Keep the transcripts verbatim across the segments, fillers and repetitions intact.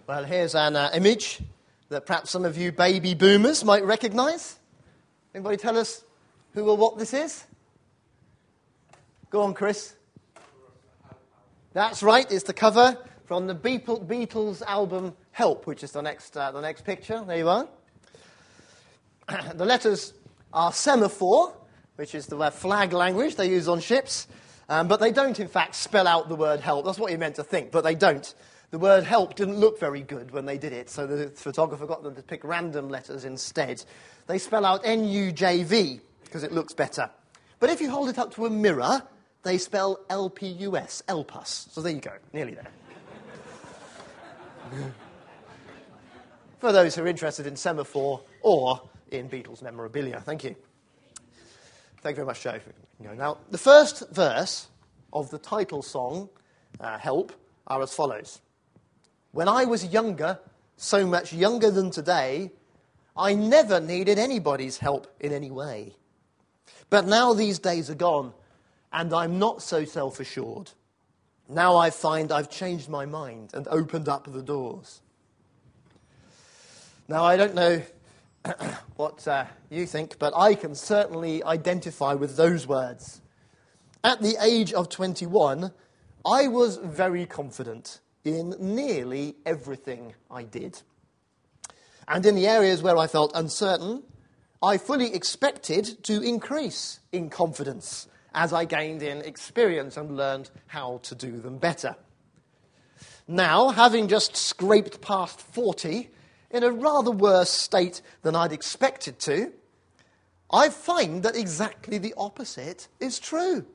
Well, here's an uh, image that perhaps some of you baby boomers might recognise. Anybody tell us who or what this is? Go on, Chris. That's right. It's the cover from the Beatles album Help, which is the next uh, the next picture. There you are. The letters are semaphore, which is the flag language they use on ships, um, but they don't, in fact, spell out the word help. That's what you meant to think, but they don't. The word help didn't look very good when they did it, so the photographer got them to pick random letters instead. They spell out N U J V, because it looks better. But if you hold it up to a mirror, they spell L P U S, Elpus. So there you go, nearly there. For those who are interested in semaphore or in Beatles memorabilia. Thank you. Thank you very much, Joe. Now, the first verse of the title song, uh, Help, are as follows. When I was younger, so much younger than today, I never needed anybody's help in any way. But now these days are gone, and I'm not so self-assured. Now I find I've changed my mind and opened up the doors. Now, I don't know what uh, you think, but I can certainly identify with those words. At the age of twenty-one, I was very confident in nearly everything I did. And in the areas where I felt uncertain, I fully expected to increase in confidence as I gained in experience and learned how to do them better. Now, having just scraped past forty, in a rather worse state than I'd expected to, I find that exactly the opposite is true.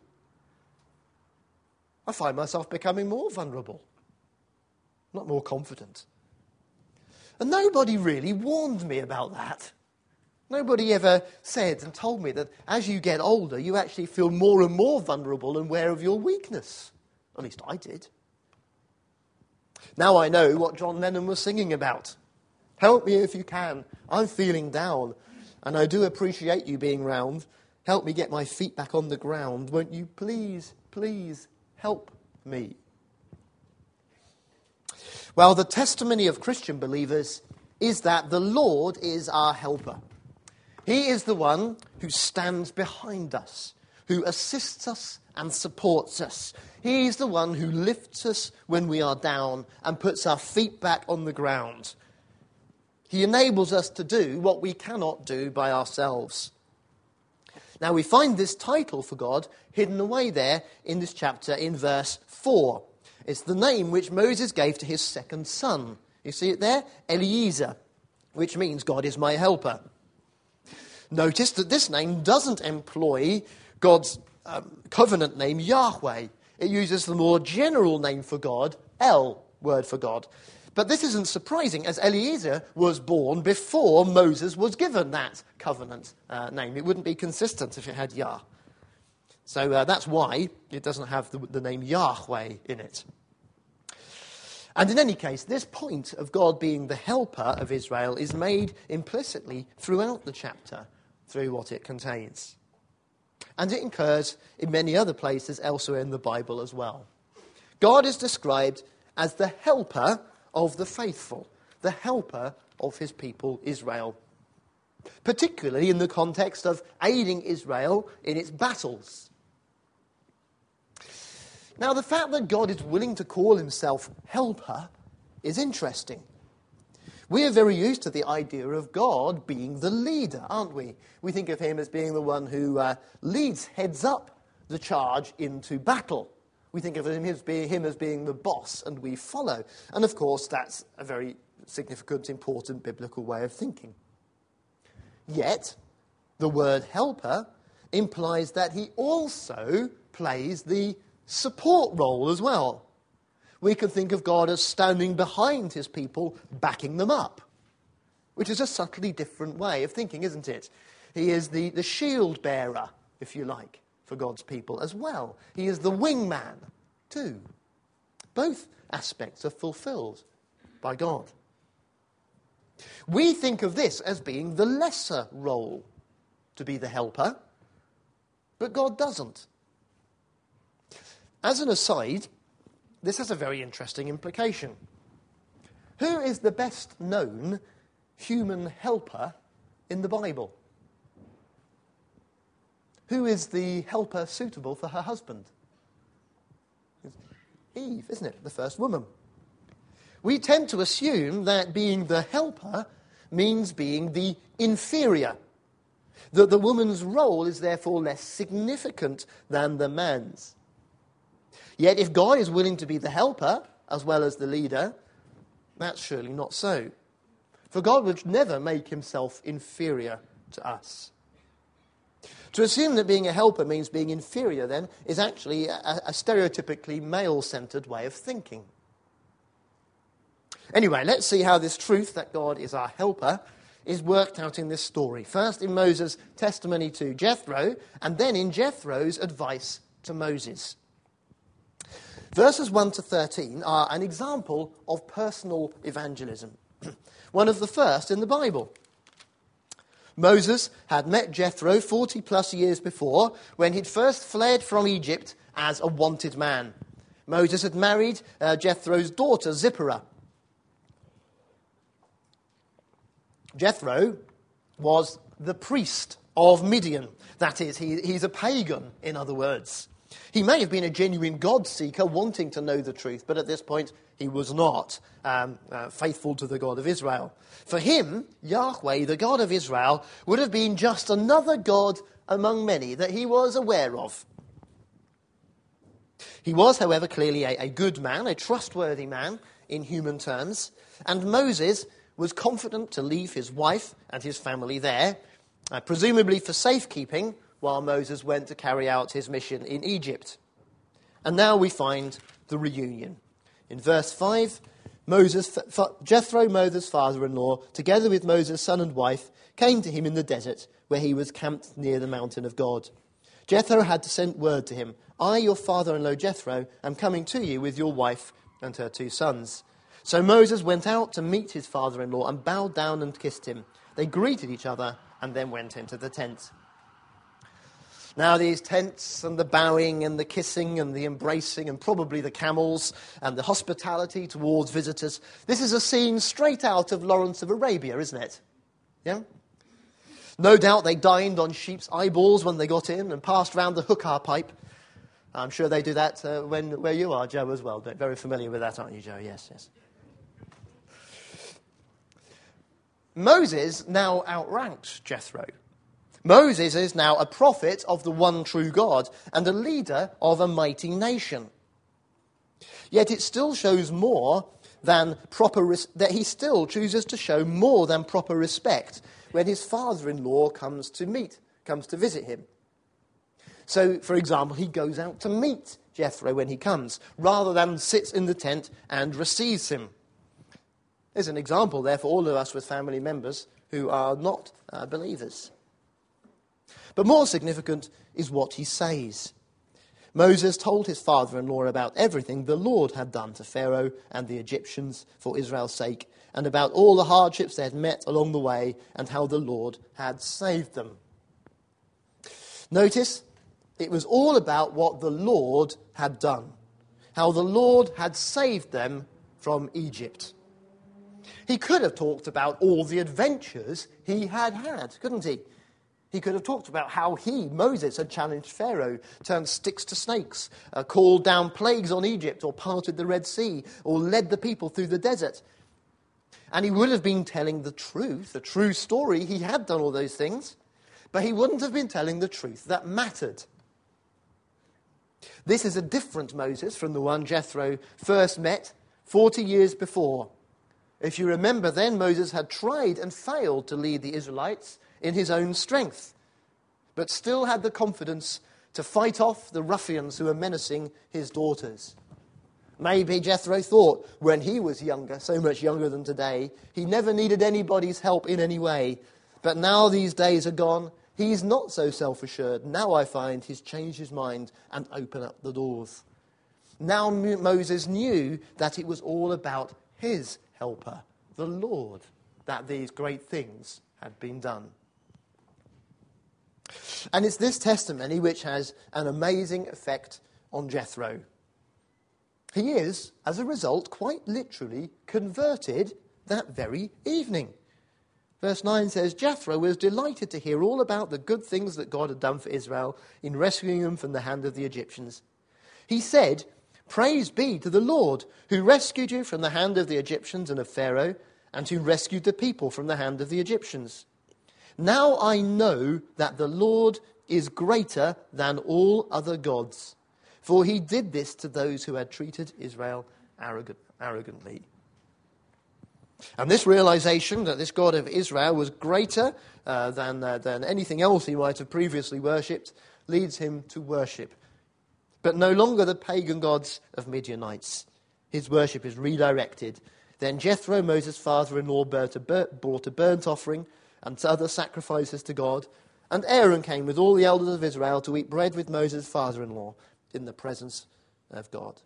I find myself becoming more vulnerable, not more confident. And nobody really warned me about that. Nobody ever said and told me that as you get older, you actually feel more and more vulnerable and aware of your weakness. At least I did. Now I know what John Lennon was singing about. Help me if you can. I'm feeling down, and I do appreciate you being round. Help me get my feet back on the ground. Won't you please, please help me? Well, the testimony of Christian believers is that the Lord is our helper. He is the one who stands behind us, who assists us and supports us. He is the one who lifts us when we are down and puts our feet back on the ground. He enables us to do what we cannot do by ourselves. Now, we find this title for God hidden away there in this chapter in verse four. It's the name which Moses gave to his second son. You see it there? Eliezer, which means God is my helper. Notice that this name doesn't employ God's um, covenant name, Yahweh. It uses the more general name for God, El, word for God. But this isn't surprising, as Eliezer was born before Moses was given that covenant uh, name. It wouldn't be consistent if it had Yah. So uh, that's why it doesn't have the, the name Yahweh in it. And in any case, this point of God being the helper of Israel is made implicitly throughout the chapter, through what it contains. And it occurs in many other places elsewhere in the Bible as well. God is described as the helper of the faithful, the helper of his people Israel, particularly in the context of aiding Israel in its battles. Now, the fact that God is willing to call himself helper is interesting. We are very used to the idea of God being the leader, aren't we? We think of him as being the one who uh, leads, heads up the charge into battle. We think of him as, being, him as being the boss, and we follow. And of course, that's a very significant, important biblical way of thinking. Yet, the word helper implies that he also plays the support role as well. We can think of God as standing behind his people, backing them up, which is a subtly different way of thinking, isn't it? He is the, the shield bearer, if you like, for God's people as well. He is the wingman, too. Both aspects are fulfilled by God. We think of this as being the lesser role, to be the helper, but God doesn't. As an aside, this has a very interesting implication. Who is the best known human helper in the Bible? Who is the helper suitable for her husband? It's Eve, isn't it? The first woman. We tend to assume that being the helper means being the inferior, that the woman's role is therefore less significant than the man's. Yet if God is willing to be the helper as well as the leader, that's surely not so. For God would never make himself inferior to us. To assume that being a helper means being inferior, then, is actually a, a stereotypically male-centered way of thinking. Anyway, let's see how this truth that God is our helper is worked out in this story. First in Moses' testimony to Jethro, and then in Jethro's advice to Moses. Verses one to thirteen are an example of personal evangelism, one of the first in the Bible. Moses had met Jethro forty plus years before when he'd first fled from Egypt as a wanted man. Moses had married uh, Jethro's daughter, Zipporah. Jethro was the priest of Midian. That is, he, he's a pagan, in other words. He may have been a genuine God-seeker wanting to know the truth, but at this point he was not um, uh, faithful to the God of Israel. For him, Yahweh, the God of Israel, would have been just another God among many that he was aware of. He was, however, clearly a, a good man, a trustworthy man in human terms, and Moses was confident to leave his wife and his family there, uh, presumably for safekeeping, while Moses went to carry out his mission in Egypt. And now we find the reunion. In verse five, Moses, Jethro, Moses' father-in-law, together with Moses' son and wife, came to him in the desert, where he was camped near the mountain of God. Jethro had to send word to him, I, your father-in-law Jethro, am coming to you with your wife and her two sons. So Moses went out to meet his father-in-law and bowed down and kissed him. They greeted each other and then went into the tent. Now these tents and the bowing and the kissing and the embracing and probably the camels and the hospitality towards visitors, this is a scene straight out of Lawrence of Arabia, isn't it? Yeah? No doubt they dined on sheep's eyeballs when they got in and passed round the hookah pipe. I'm sure they do that uh, when where you are, Joe, as well. Very familiar with that, aren't you, Joe? Yes, yes. Moses now outranks Jethro. Moses is now a prophet of the one true God and a leader of a mighty nation. Yet it still shows more than proper res- that he still chooses to show more than proper respect when his father-in-law comes to meet, comes to visit him. So, for example, he goes out to meet Jethro when he comes, rather than sits in the tent and receives him. There's an example there for all of us with family members who are not uh, believers. But more significant is what he says. Moses told his father-in-law about everything the Lord had done to Pharaoh and the Egyptians for Israel's sake, and about all the hardships they had met along the way, and how the Lord had saved them. Notice, it was all about what the Lord had done, how the Lord had saved them from Egypt. He could have talked about all the adventures he had had, couldn't he? He could have talked about how he, Moses, had challenged Pharaoh, turned sticks to snakes, uh, called down plagues on Egypt, or parted the Red Sea, or led the people through the desert. And he would have been telling the truth, the true story. He had done all those things, but he wouldn't have been telling the truth that mattered. This is a different Moses from the one Jethro first met forty years before. If you remember then, Moses had tried and failed to lead the Israelites in his own strength, but still had the confidence to fight off the ruffians who were menacing his daughters. Maybe Jethro thought when he was younger, so much younger than today, he never needed anybody's help in any way. But now these days are gone, he's not so self-assured. Now I find he's changed his mind and opened up the doors. Now Moses knew that it was all about his helper, the Lord, that these great things had been done. And it's this testimony which has an amazing effect on Jethro. He is, as a result, quite literally converted that very evening. Verse nine says, Jethro was delighted to hear all about the good things that God had done for Israel in rescuing them from the hand of the Egyptians. He said, Praise be to the Lord, who rescued you from the hand of the Egyptians and of Pharaoh, and who rescued the people from the hand of the Egyptians. Now I know that the Lord is greater than all other gods, for he did this to those who had treated Israel arrogant, arrogantly. And this realization that this God of Israel was greater uh, than, uh, than anything else he might have previously worshipped leads him to worship, but no longer the pagan gods of Midianites. His worship is redirected. Then Jethro, Moses' father-in-law, brought a burnt offering and other sacrifices to God, and Aaron came with all the elders of Israel to eat bread with Moses' father-in-law in the presence of God.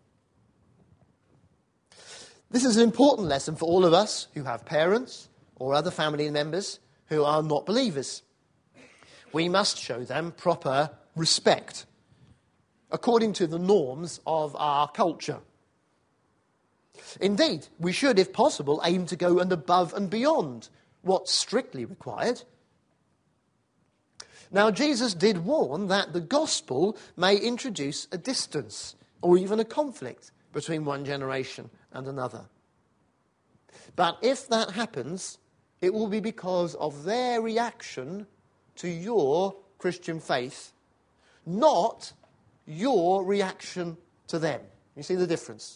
This is an important lesson for all of us who have parents or other family members who are not believers. We must show them proper respect according to the norms of our culture. Indeed, we should, if possible, aim to go and above and beyond what's strictly required. Now, Jesus did warn that the gospel may introduce a distance or even a conflict between one generation and another. But if that happens, it will be because of their reaction to your Christian faith, not your reaction to them. You see the difference?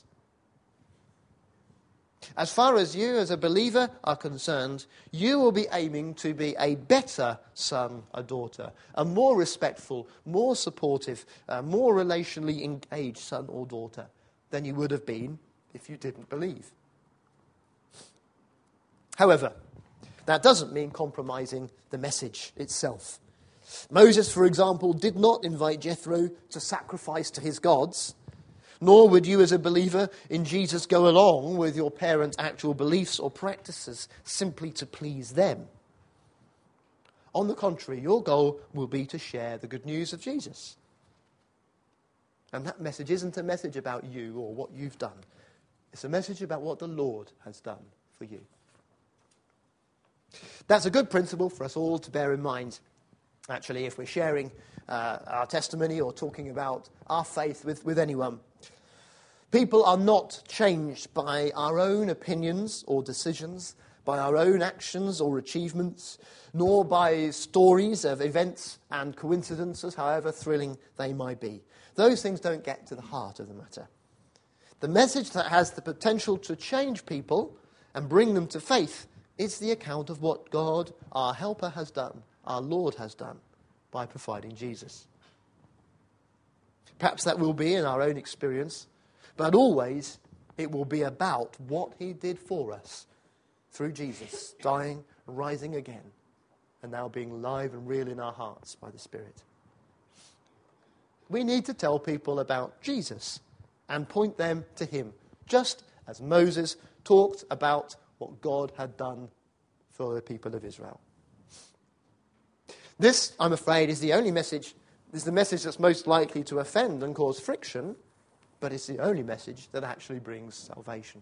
As far as you as a believer are concerned, you will be aiming to be a better son or daughter, a more respectful, more supportive, uh, more relationally engaged son or daughter than you would have been if you didn't believe. However, that doesn't mean compromising the message itself. Moses, for example, did not invite Jethro to sacrifice to his gods, nor would you as a believer in Jesus go along with your parents' actual beliefs or practices simply to please them. On the contrary, your goal will be to share the good news of Jesus. And that message isn't a message about you or what you've done. It's a message about what the Lord has done for you. That's a good principle for us all to bear in mind, actually, if we're sharing uh, our testimony or talking about our faith with, with anyone. People are not changed by our own opinions or decisions, by our own actions or achievements, nor by stories of events and coincidences, however thrilling they might be. Those things don't get to the heart of the matter. The message that has the potential to change people and bring them to faith is the account of what God, our helper, has done, our Lord has done, by providing Jesus. Perhaps that will be in our own experience, but always it will be about what he did for us through Jesus, dying, rising again, and now being live and real in our hearts by the Spirit. We need to tell people about Jesus and point them to him, just as Moses talked about what God had done for the people of Israel. This, I'm afraid, is the only message, is the message that's most likely to offend and cause friction, but it's the only message that actually brings salvation.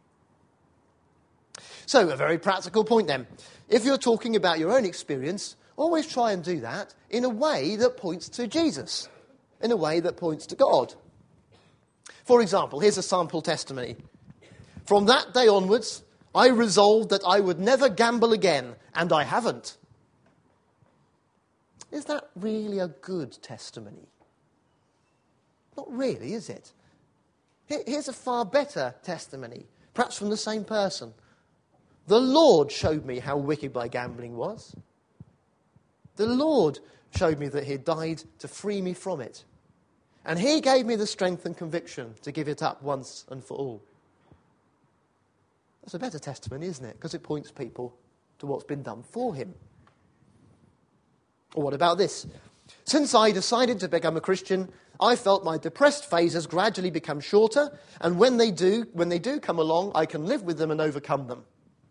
So, a very practical point then. If you're talking about your own experience, always try and do that in a way that points to Jesus, in a way that points to God. For example, here's a sample testimony. From that day onwards, I resolved that I would never gamble again, and I haven't. Is that really a good testimony? Not really, is it? Here's a far better testimony, perhaps from the same person. The Lord showed me how wicked my gambling was. The Lord showed me that he died to free me from it. And he gave me the strength and conviction to give it up once and for all. That's a better testimony, isn't it? Because it points people to what's been done for him. Or what about this? Since I decided to become a Christian, I felt my depressed phases gradually become shorter, and when they do, when they do come along, I can live with them and overcome them.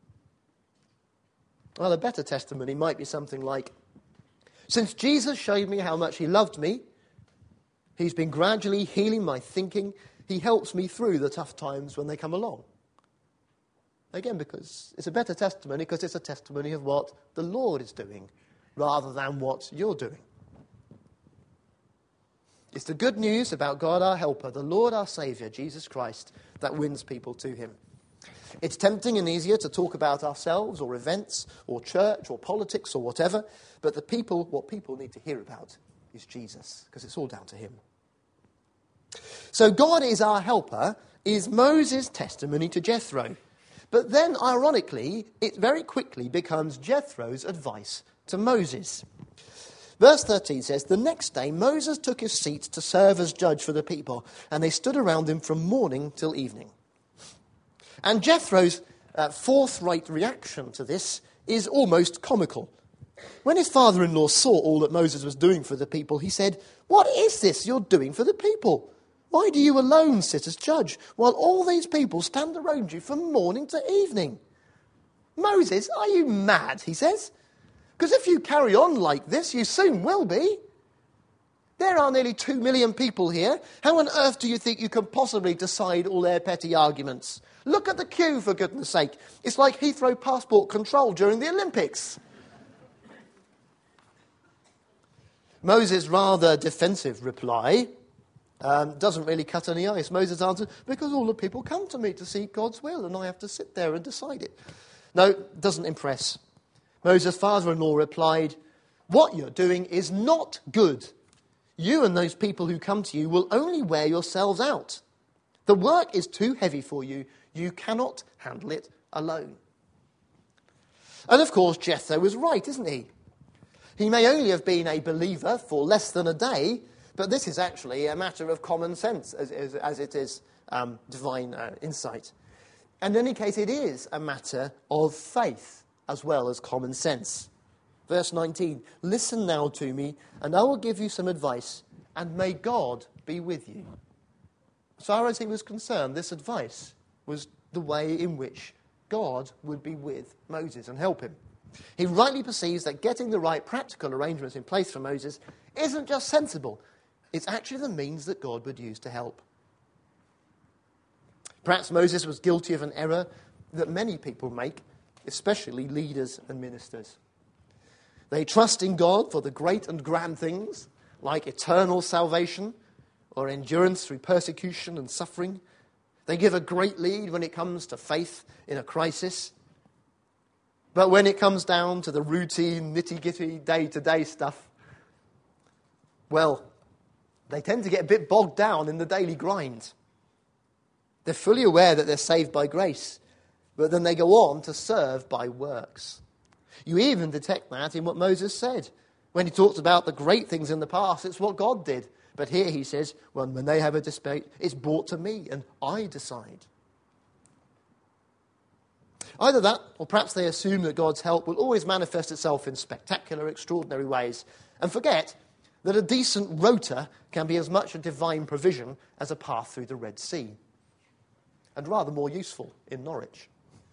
Well, a better testimony might be something like, since Jesus showed me how much he loved me, he's been gradually healing my thinking, he helps me through the tough times when they come along. Again, because it's a better testimony, because it's a testimony of what the Lord is doing, rather than what you're doing. It's the good news about God our helper, the Lord our Saviour, Jesus Christ, that wins people to him. It's tempting and easier to talk about ourselves or events or church or politics or whatever, but the people, what people need to hear about is Jesus, because it's all down to him. So God is our helper is Moses' testimony to Jethro. But then, ironically, it very quickly becomes Jethro's advice to Moses. Verse thirteen says, "The next day Moses took his seat to serve as judge for the people, and they stood around him from morning till evening." And Jethro's uh, forthright reaction to this is almost comical. When his father-in-law saw all that Moses was doing for the people, he said, "What is this you're doing for the people? Why do you alone sit as judge, while all these people stand around you from morning to evening?" "Moses, are you mad?" he says. "Because if you carry on like this, you soon will be. There are nearly two million people here. How on earth do you think you can possibly decide all their petty arguments? Look at the queue, for goodness sake. It's like Heathrow passport control during the Olympics." Moses' rather defensive reply um, doesn't really cut any ice. Moses answered, "Because all the people come to me to seek God's will, and I have to sit there and decide it." No, doesn't impress. Moses' father-in-law replied, "What you're doing is not good. You and those people who come to you will only wear yourselves out. The work is too heavy for you. You cannot handle it alone." And of course, Jethro was right, isn't he? He may only have been a believer for less than a day, but this is actually a matter of common sense, as, as, as it is um, divine uh, insight. And in any case, it is a matter of faith as well as common sense. Verse nineteen, "Listen now to me, and I will give you some advice, and may God be with you." As far as he was concerned, this advice was the way in which God would be with Moses and help him. He rightly perceives that getting the right practical arrangements in place for Moses isn't just sensible, it's actually the means that God would use to help. Perhaps Moses was guilty of an error that many people make, especially leaders and ministers. They trust in God for the great and grand things, like eternal salvation or endurance through persecution and suffering. They give a great lead when it comes to faith in a crisis. But when it comes down to the routine, nitty-gritty, day-to-day stuff, well, they tend to get a bit bogged down in the daily grind. They're fully aware that they're saved by grace, but then they go on to serve by works. You even detect that in what Moses said. When he talked about the great things in the past, it's what God did. But here he says, well, when they have a dispute, it's brought to me and I decide. Either that, or perhaps they assume that God's help will always manifest itself in spectacular, extraordinary ways, and forget that a decent rota can be as much a divine provision as a path through the Red Sea, and rather more useful in Norwich.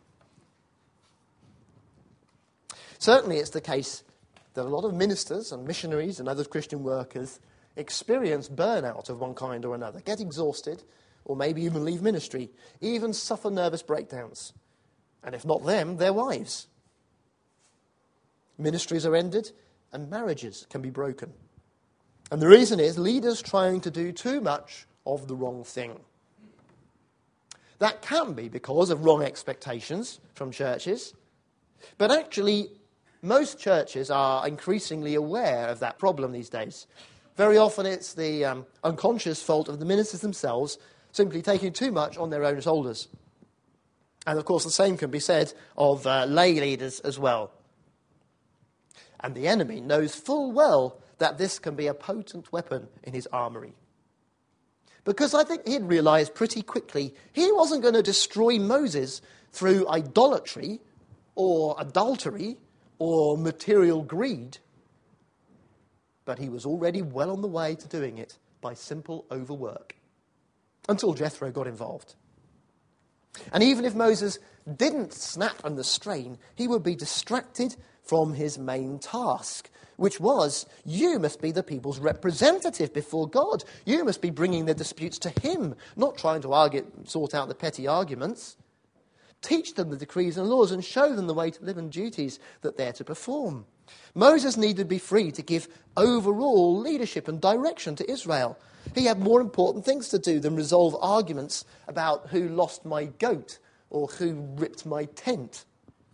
Certainly it's the case that a lot of ministers and missionaries and other Christian workers experience burnout of one kind or another, get exhausted, or maybe even leave ministry, even suffer nervous breakdowns. And if not them, their wives. Ministries are ended and marriages can be broken. And the reason is leaders trying to do too much of the wrong thing. That can be because of wrong expectations from churches. But actually, most churches are increasingly aware of that problem these days. Very often it's the um, unconscious fault of the ministers themselves simply taking too much on their own shoulders. And of course the same can be said of uh, lay leaders as well. And the enemy knows full well that this can be a potent weapon in his armoury. Because I think he'd realised pretty quickly he wasn't going to destroy Moses through idolatry or adultery or material greed. But he was already well on the way to doing it by simple overwork. Until Jethro got involved. And even if Moses didn't snap under strain, he would be distracted from his main task, which was, you must be the people's representative before God. You must be bringing their disputes to him, not trying to argue, sort out the petty arguments. Teach them the decrees and laws and show them the way to live and duties that they're to perform. Moses needed to be free to give overall leadership and direction to Israel. He had more important things to do than resolve arguments about who lost my goat or who ripped my tent.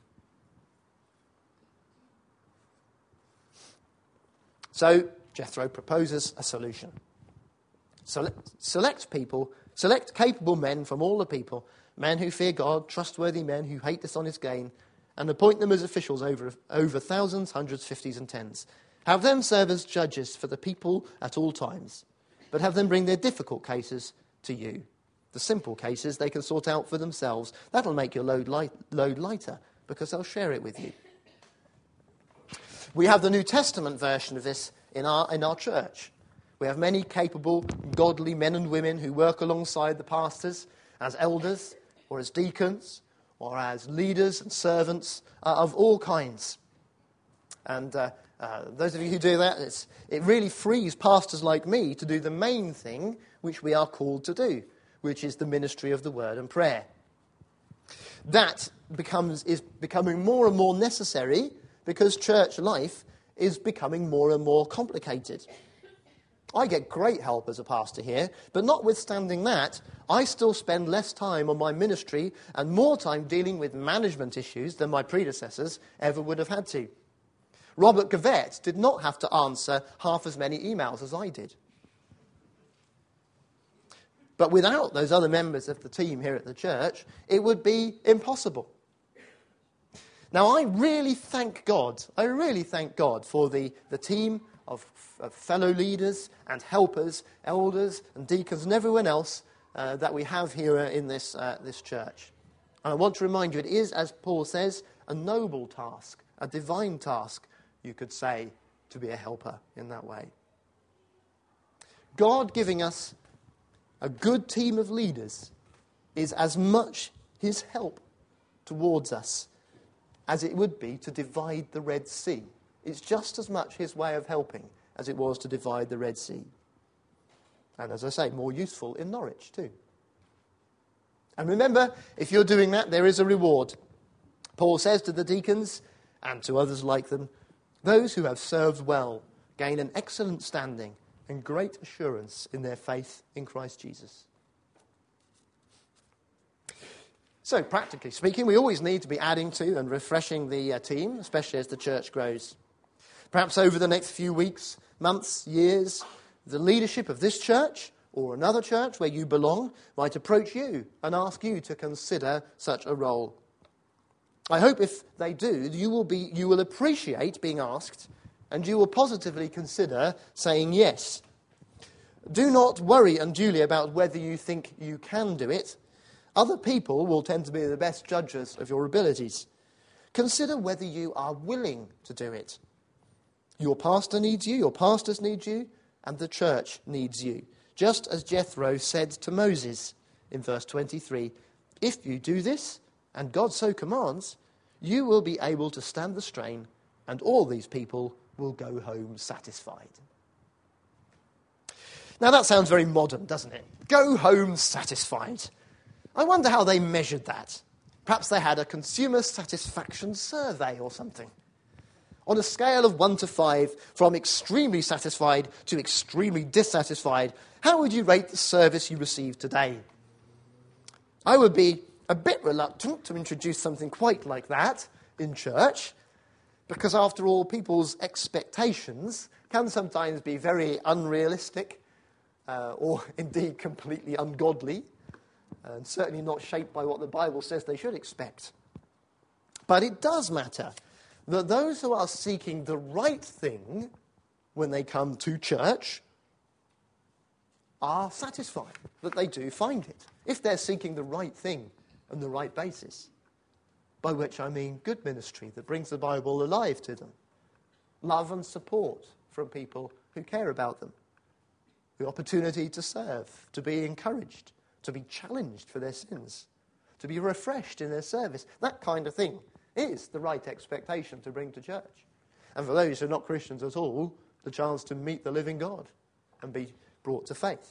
So Jethro proposes a solution. Select, select people, select capable men from all the people, men who fear God, trustworthy men who hate dishonest gain, and appoint them as officials over, over thousands, hundreds, fifties, and tens. Have them serve as judges for the people at all times, but have them bring their difficult cases to you. The simple cases they can sort out for themselves. That'll make your load, light, load lighter, because they'll share it with you. We have the New Testament version of this in our, in our church. We have many capable, godly men and women who work alongside the pastors as elders or as deacons or as leaders and servants uh, of all kinds. And uh, uh, those of you who do that, it's, it really frees pastors like me to do the main thing which we are called to do, which is the ministry of the word and prayer. That becomes is becoming more and more necessary because church life is becoming more and more complicated. I get great help as a pastor here, but notwithstanding that, I still spend less time on my ministry and more time dealing with management issues than my predecessors ever would have had to. Robert Gavett did not have to answer half as many emails as I did. But without those other members of the team here at the church, it would be impossible. Now, I really thank God, I really thank God for the, the team of, of fellow leaders and helpers, elders and deacons and everyone else uh, that we have here in this, uh, this church. And I want to remind you, it is, as Paul says, a noble task, a divine task, you could say, to be a helper in that way. God giving us a good team of leaders is as much his help towards us as it would be to divide the Red Sea. It's just as much his way of helping as it was to divide the Red Sea. And as I say, more useful in Norwich too. And remember, if you're doing that, there is a reward. Paul says to the deacons, and to others like them, those who have served well gain an excellent standing and great assurance in their faith in Christ Jesus. So, practically speaking, we always need to be adding to and refreshing the uh, team, especially as the church grows. Perhaps over the next few weeks, months, years, the leadership of this church or another church where you belong might approach you and ask you to consider such a role. I hope if they do, you will be, you will appreciate being asked and you will positively consider saying yes. Do not worry unduly about whether you think you can do it. Other people will tend to be the best judges of your abilities. Consider whether you are willing to do it. Your pastor needs you, your pastors need you, and the church needs you. Just as Jethro said to Moses in verse twenty-three, if you do this, and God so commands, you will be able to stand the strain, and all these people will go home satisfied. Now that sounds very modern, doesn't it? Go home satisfied. I wonder how they measured that. Perhaps they had a consumer satisfaction survey or something. On a scale of one to five, from extremely satisfied to extremely dissatisfied, how would you rate the service you received today? I would be a bit reluctant to introduce something quite like that in church, because after all, people's expectations can sometimes be very unrealistic, uh, or indeed completely ungodly, and certainly not shaped by what the Bible says they should expect. But it does matter that those who are seeking the right thing when they come to church are satisfied, that they do find it, if they're seeking the right thing and the right basis, by which I mean good ministry that brings the Bible alive to them, love and support from people who care about them, the opportunity to serve, to be encouraged, to be challenged for their sins, to be refreshed in their service. That kind of thing is the right expectation to bring to church. and for those who are not Christians at all, the chance to meet the living God and be brought to faith.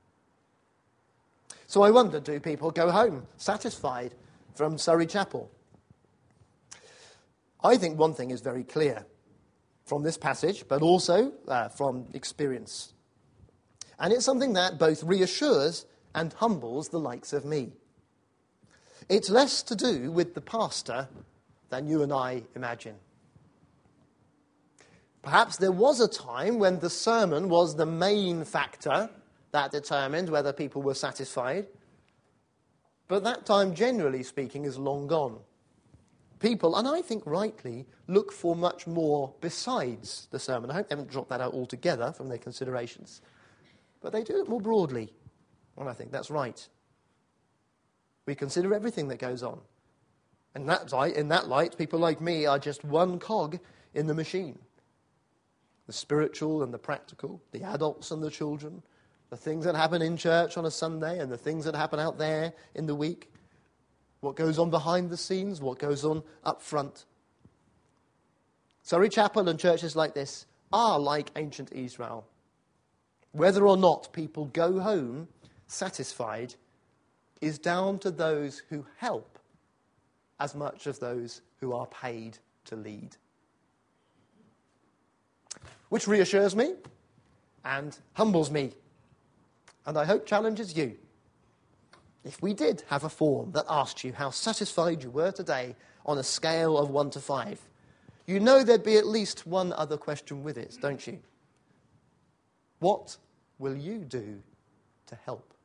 So I wonder, do people go home satisfied from Surrey Chapel? I think one thing is very clear from this passage, but also uh, from experience. And it's something that both reassures and humbles the likes of me. It's less to do with the pastor than you and I imagine. Perhaps there was a time when the sermon was the main factor that determined whether people were satisfied. But that time, generally speaking, is long gone. People, and I think rightly, look for much more besides the sermon. I hope they haven't dropped that out altogether from their considerations. But they do it more broadly, and I think that's right. We consider everything that goes on. And that light, in that light, people like me are just one cog in the machine. The spiritual and the practical, the adults and the children, the things that happen in church on a Sunday and the things that happen out there in the week, what goes on behind the scenes, what goes on up front. Surrey Chapel and churches like this are like ancient Israel. Whether or not people go home satisfied is down to those who help as much as those who are paid to lead. Which reassures me and humbles me, and I hope challenges you. If we did have a form that asked you how satisfied you were today on a scale of one to five, you know there'd be at least one other question with it, don't you? What will you do to help?